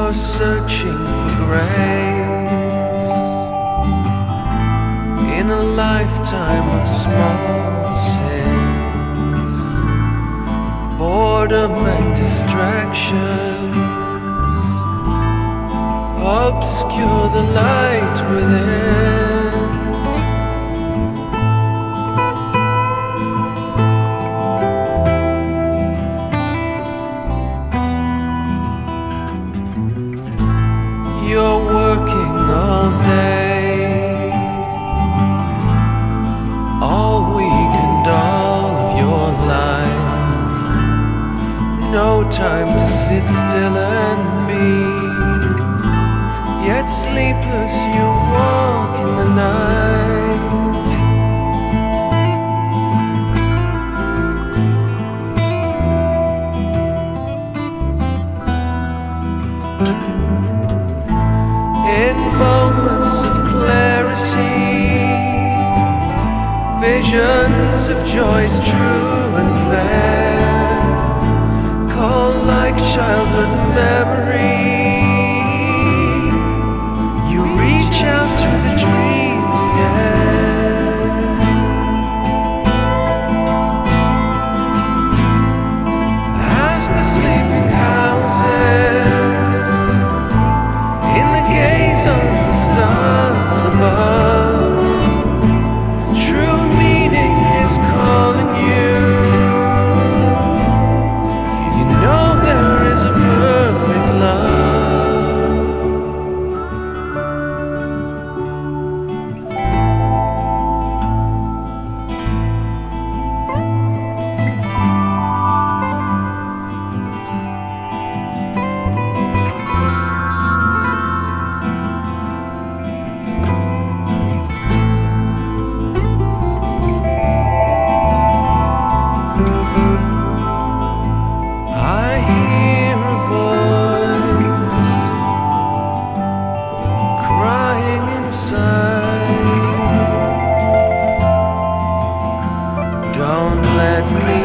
You're searching for grace in a lifetime of small sins, boredom and distractions obscure the light within. You're working all day, all week and all of your life. No time to sit still and be, yet sleepless you walk in the night. In moments of clarity, visions of joys true and fair call like childhood memory. You reach out to the dream again. As the sleeping houses in the gaze of the stars above, true meaning is calling you. You know there is a perfect love. Don't let me